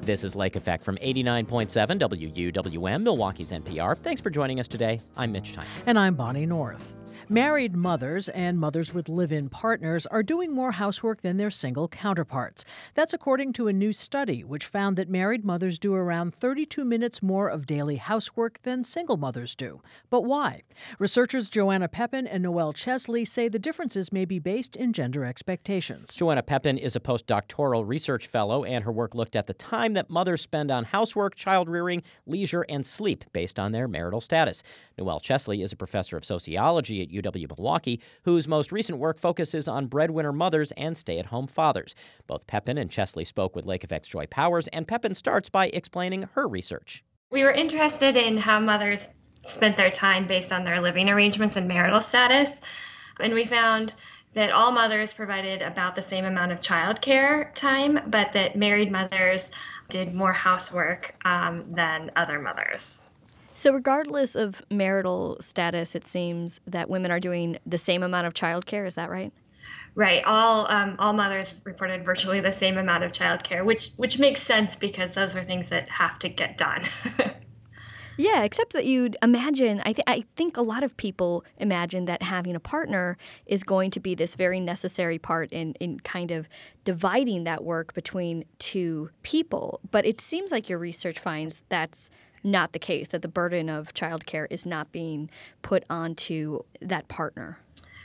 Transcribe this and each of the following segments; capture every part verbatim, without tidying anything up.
This is Lake Effect from eighty-nine point seven W U W M, Milwaukee's N P R. Thanks for joining us today. I'm Mitch Tyner. And I'm Bonnie North. Married mothers and mothers with live-in partners are doing more housework than their single counterparts. That's according to a new study, which found that married mothers do around thirty-two minutes more of daily housework than single mothers do. But why? Researchers Joanna Pepin and Noelle Chesley say the differences may be based in gender expectations. Joanna Pepin is a postdoctoral research fellow, and her work looked at the time that mothers spend on housework, child rearing, leisure, and sleep based on their marital status. Noelle Chesley is a professor of sociology at U W Milwaukee, whose most recent work focuses on breadwinner mothers and stay-at-home fathers. Both Pepin and Chesley spoke with Lake Effect's Joy Powers, and Pepin starts by explaining her research. We were interested in how mothers spent their time based on their living arrangements and marital status, and we found that all mothers provided about the same amount of childcare time, but that married mothers did more housework um, than other mothers. So regardless of marital status, it seems that women are doing the same amount of childcare. Is that right? Right. All um, all mothers reported virtually the same amount of childcare, which which makes sense because those are things that have to get done. Yeah, except that you'd imagine, I, th- I think a lot of people imagine that having a partner is going to be this very necessary part in, in kind of dividing that work between two people. But it seems like your research finds that's not the case, that the burden of childcare is not being put onto that partner.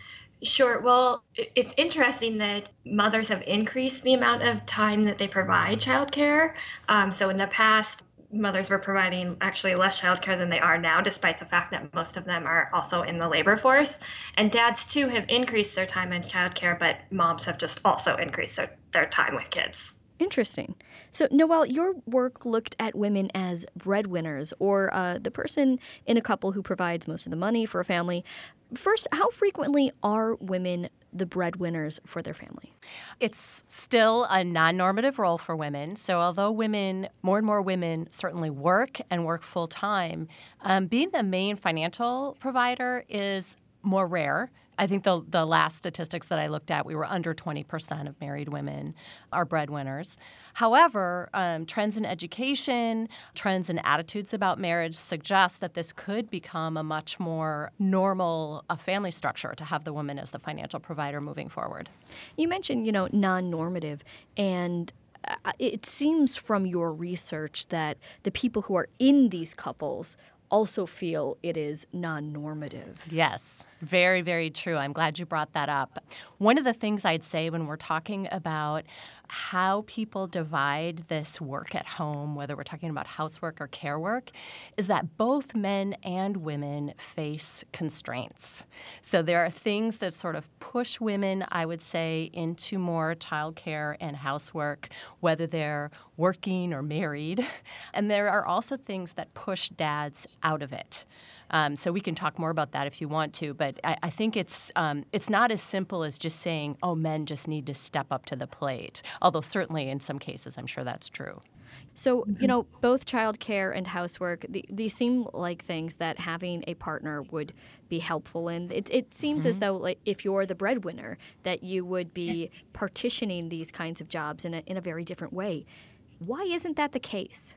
Sure. Well, it's interesting that mothers have increased the amount of time that they provide childcare. Um, so in the past, mothers were providing actually less childcare than they are now, despite the fact that most of them are also in the labor force. And dads, too, have increased their time in childcare, but moms have just also increased their, their time with kids. Interesting. So, Noelle, your work looked at women as breadwinners, or uh, the person in a couple who provides most of the money for a family. First, how frequently are women the breadwinners for their family? It's still a non-normative role for women. So although women, more and more women certainly work and work full-time, um, being the main financial provider is more rare. I think the the last statistics that I looked at, we were under twenty percent of married women are breadwinners. However, um, trends in education, trends in attitudes about marriage suggest that this could become a much more normal uh, family structure to have the woman as the financial provider moving forward. You mentioned, you know, non-normative, and uh, it seems from your research that the people who are in these couples also feel it is non-normative. Yes, very, very true. I'm glad you brought that up. One of the things I'd say when we're talking about how people divide this work at home, whether we're talking about housework or care work, is that both men and women face constraints. So there are things that sort of push women, I would say, into more childcare and housework, whether they're working or married. And there are also things that push dads out of it. Um, so we can talk more about that if you want to, but I, I think it's um, it's not as simple as just saying, oh, men just need to step up to the plate, although certainly in some cases I'm sure that's true. So, you know, both childcare and housework, the, these seem like things that having a partner would be helpful in. It, it seems mm-hmm. as though, like, if you're the breadwinner, that you would be partitioning these kinds of jobs in a, in a very different way. Why isn't that the case?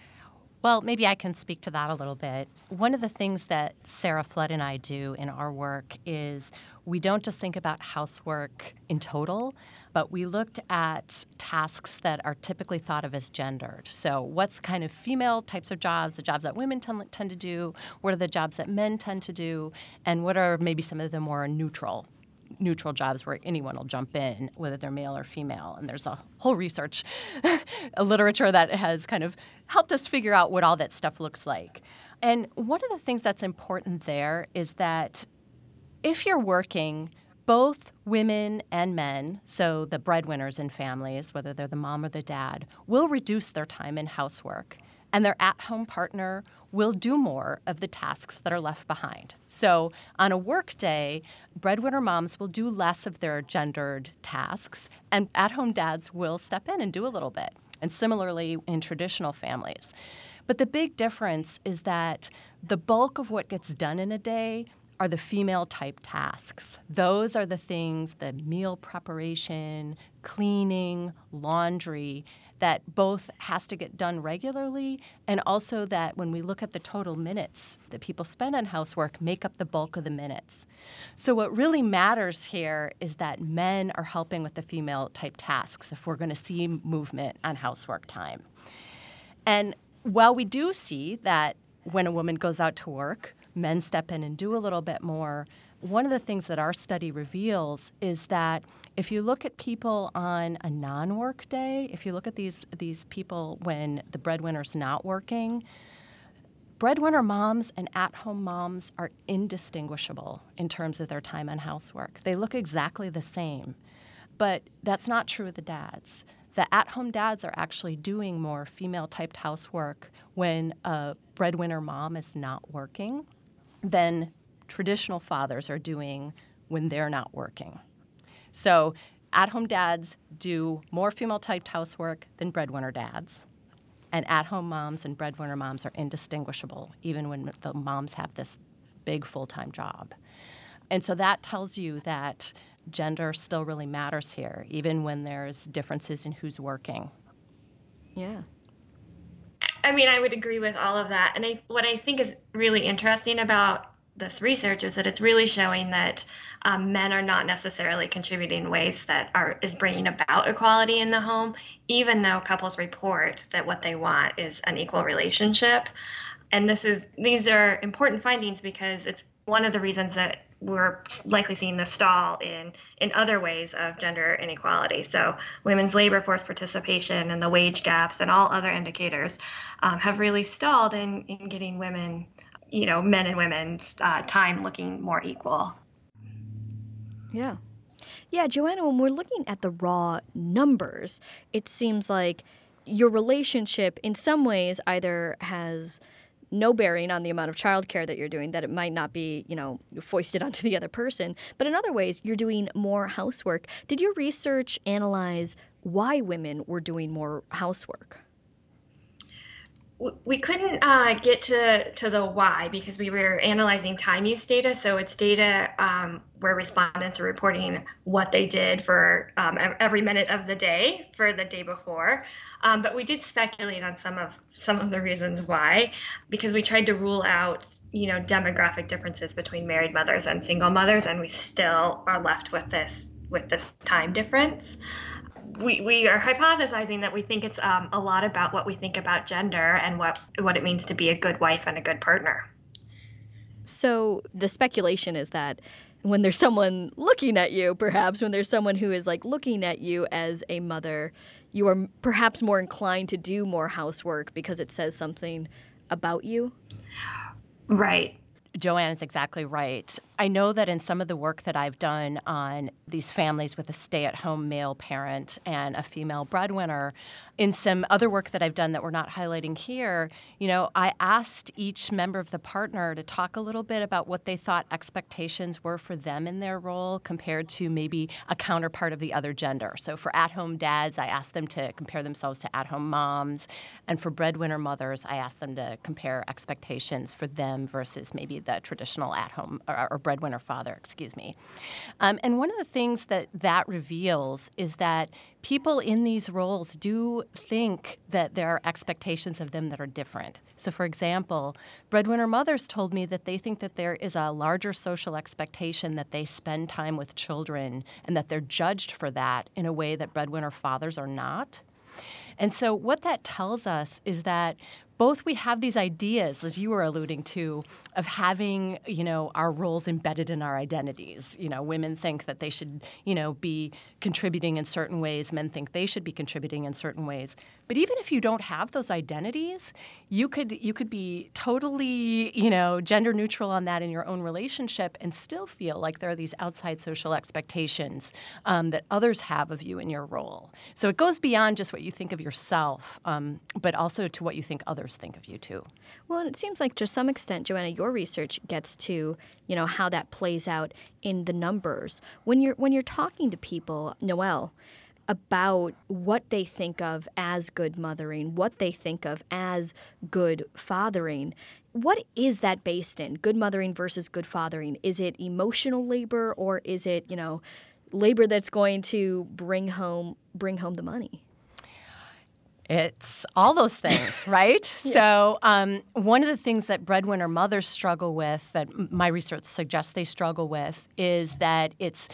Well, maybe I can speak to that a little bit. One of the things that Sarah Flood and I do in our work is we don't just think about housework in total, but we looked at tasks that are typically thought of as gendered. So what's kind of female types of jobs, the jobs that women tend, tend to do, what are the jobs that men tend to do, and what are maybe some of the more neutral neutral jobs where anyone will jump in, whether they're male or female. And there's a whole research a literature that has kind of helped us figure out what all that stuff looks like. And one of the things that's important there is that if you're working, both women and men, so the breadwinners in families, whether they're the mom or the dad, will reduce their time in housework. And their at-home partner will do more of the tasks that are left behind. So on a work day, breadwinner moms will do less of their gendered tasks, and at-home dads will step in and do a little bit. And similarly in traditional families. But the big difference is that the bulk of what gets done in a day are the female-type tasks. Those are the things, the meal preparation, cleaning, laundry, that both has to get done regularly, and also that when we look at the total minutes that people spend on housework, make up the bulk of the minutes. So what really matters here is that men are helping with the female-type tasks if we're going to see movement on housework time. And while we do see that when a woman goes out to work, men step in and do a little bit more, one of the things that our study reveals is that if you look at people on a non-work day, if you look at these these people when the breadwinner's not working, breadwinner moms and at-home moms are indistinguishable in terms of their time on housework. They look exactly the same, but that's not true of the dads. The at-home dads are actually doing more female-typed housework when a breadwinner mom is not working than traditional fathers are doing when they're not working. So at-home dads do more female-typed housework than breadwinner dads. And at-home moms and breadwinner moms are indistinguishable, even when the moms have this big full-time job. And so that tells you that gender still really matters here, even when there's differences in who's working. Yeah. I mean, I would agree with all of that. And I, what I think is really interesting about this research is that it's really showing that um, men are not necessarily contributing in ways that are is bringing about equality in the home, even though couples report that what they want is an equal relationship. And this is these are important findings because it's one of the reasons that we're likely seeing the stall in in other ways of gender inequality. So women's labor force participation and the wage gaps and all other indicators um, have really stalled in, in getting women, you know, men and women's uh, time looking more equal. Yeah. Yeah, Joanna, when we're looking at the raw numbers, it seems like your relationship in some ways either has no bearing on the amount of childcare that you're doing, that it might not be, you know, foisted onto the other person. But in other ways, you're doing more housework. Did your research analyze why women were doing more housework? We couldn't uh, get to, to the why because we were analyzing time use data. So it's data um, where respondents are reporting what they did for um, every minute of the day for the day before. Um, but we did speculate on some of some of the reasons why, because we tried to rule out, you know, demographic differences between married mothers and single mothers, and we still are left with this with this time difference. We, we are hypothesizing that we think it's um, a lot about what we think about gender and what what it means to be a good wife and a good partner. So the speculation is that when there's someone looking at you, perhaps when there's someone who is like looking at you as a mother, you are perhaps more inclined to do more housework because it says something about you. Right. Joanne is exactly right. I know that in some of the work that I've done on these families with a stay-at-home male parent and a female breadwinner, in some other work that I've done that we're not highlighting here, you know, I asked each member of the partner to talk a little bit about what they thought expectations were for them in their role compared to maybe a counterpart of the other gender. So for at-home dads, I asked them to compare themselves to at-home moms. And for breadwinner mothers, I asked them to compare expectations for them versus maybe the traditional at-home or, or breadwinner father, excuse me. Um, and one of the things that that reveals is that people in these roles do think that there are expectations of them that are different. So, for example, breadwinner mothers told me that they think that there is a larger social expectation that they spend time with children and that they're judged for that in a way that breadwinner fathers are not. And so what that tells us is that both we have these ideas, as you were alluding to, of having, you know, our roles embedded in our identities. You know, women think that they should, you know, be contributing in certain ways. Men think they should be contributing in certain ways. But even if you don't have those identities, you could you could be totally, you know, gender neutral on that in your own relationship and still feel like there are these outside social expectations um, that others have of you in your role. So it goes beyond just what you think of yourself, um, but also to what you think others think of you too. Well, and it seems like to some extent, Joanna, your research gets to, you know, how that plays out in the numbers. When you're when you're talking to people, Noelle, about what they think of as good mothering, what they think of as good fathering, what is that based in? Good mothering versus good fathering? Is it emotional labor, or is it, you know, labor that's going to bring home bring home the money? It's all those things, right? yeah. So um, one of the things that breadwinner mothers struggle with, that my research suggests they struggle with, is that it's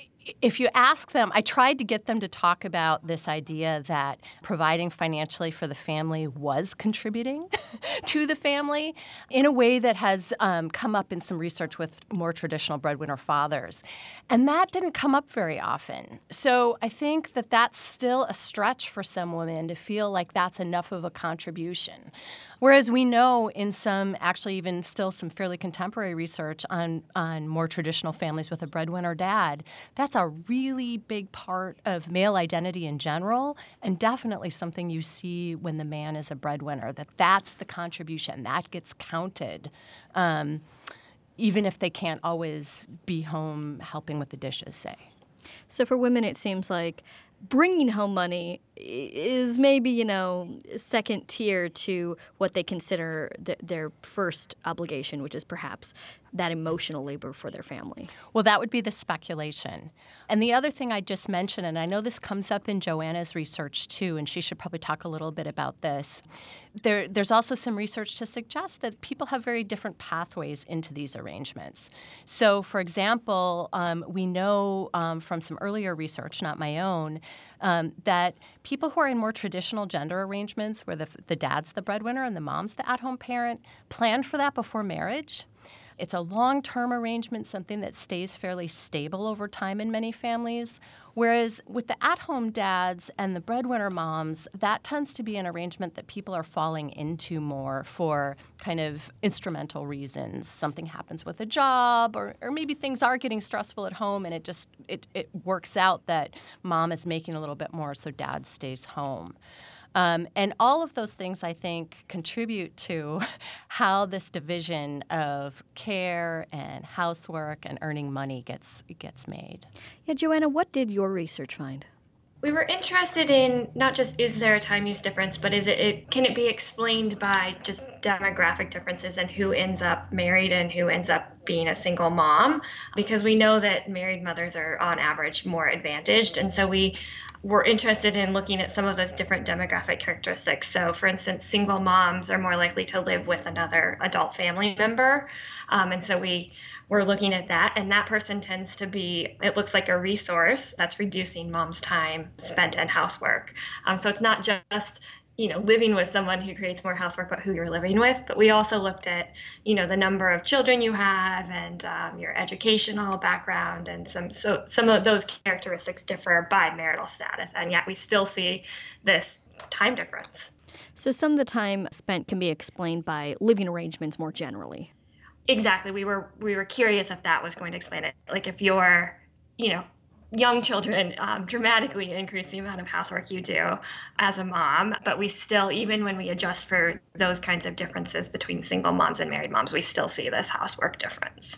if you ask them, I tried to get them to talk about this idea that providing financially for the family was contributing to the family in a way that has um, come up in some research with more traditional breadwinner fathers. And that didn't come up very often. So I think that that's still a stretch for some women to feel like that's enough of a contribution. Whereas we know in some, actually even still some fairly contemporary research on, on more traditional families with a breadwinner dad, that's a really big part of male identity in general, and definitely something you see when the man is a breadwinner, that that's the contribution, that gets counted, um, even if they can't always be home helping with the dishes, say. So for women, it seems like bringing home money is maybe, you know, second tier to what they consider th- their first obligation, which is perhaps that emotional labor for their family. Well, that would be the speculation. And the other thing I just mentioned, and I know this comes up in Joanna's research too, and she should probably talk a little bit about this. There, there's also some research to suggest that people have very different pathways into these arrangements. So, for example, um, we know um, from some earlier research, not my own, um, that people who are in more traditional gender arrangements, where the, the dad's the breadwinner and the mom's the at-home parent, plan for that before marriage. It's a long-term arrangement, something that stays fairly stable over time in many families. Whereas with the at-home dads and the breadwinner moms, that tends to be an arrangement that people are falling into more for kind of instrumental reasons. Something happens with a job, or, or maybe things are getting stressful at home, and it just it, it works out that mom is making a little bit more, so dad stays home. Um, and all of those things, I think, contribute to how this division of care and housework and earning money gets gets made. Yeah, Joanna, what did your research find? We were interested in not just is there a time use difference, but is it, it can it be explained by just demographic differences and who ends up married and who ends up being a single mom? Because we know that married mothers are on average more advantaged, and so we were interested in looking at some of those different demographic characteristics. So, for instance, single moms are more likely to live with another adult family member, um, and so we We're looking at that, and that person tends to be, it looks like a resource that's reducing mom's time spent in housework. Um, so it's not just, you know, living with someone who creates more housework, but who you're living with. But we also looked at, you know, the number of children you have and um, your educational background, and some so some of those characteristics differ by marital status, and yet we still see this time difference. So some of the time spent can be explained by living arrangements more generally. Exactly. We were we were curious if that was going to explain it. Like if your, you know, young children um, dramatically increase the amount of housework you do as a mom, but we still, even when we adjust for those kinds of differences between single moms and married moms, we still see this housework difference.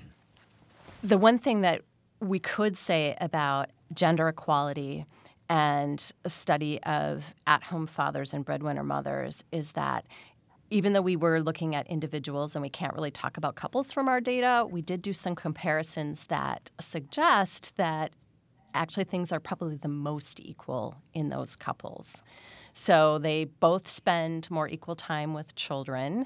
The one thing that we could say about gender equality and a study of at-home fathers and breadwinner mothers is that even though we were looking at individuals and we can't really talk about couples from our data, we did do some comparisons that suggest that actually things are probably the most equal in those couples. So they both spend more equal time with children,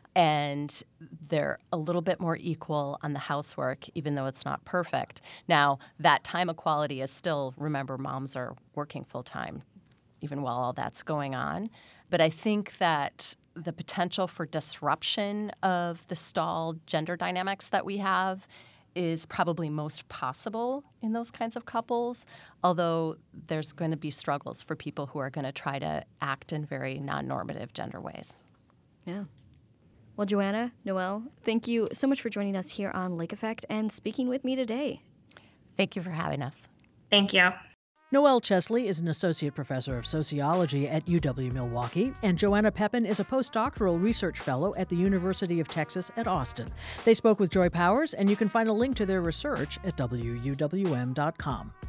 and they're a little bit more equal on the housework, even though it's not perfect. Now, that time equality is still, remember, moms are working full-time, even while all that's going on. But I think that the potential for disruption of the stalled gender dynamics that we have is probably most possible in those kinds of couples, although there's going to be struggles for people who are going to try to act in very non-normative gender ways. Yeah. Well, Joanna, Noelle, thank you so much for joining us here on Lake Effect and speaking with me today. Thank you for having us. Thank you. Noelle Chesley is an associate professor of sociology at U W-Milwaukee, and Joanna Pepin is a postdoctoral research fellow at the University of Texas at Austin. They spoke with Joy Powers, and you can find a link to their research at W U W M dot com.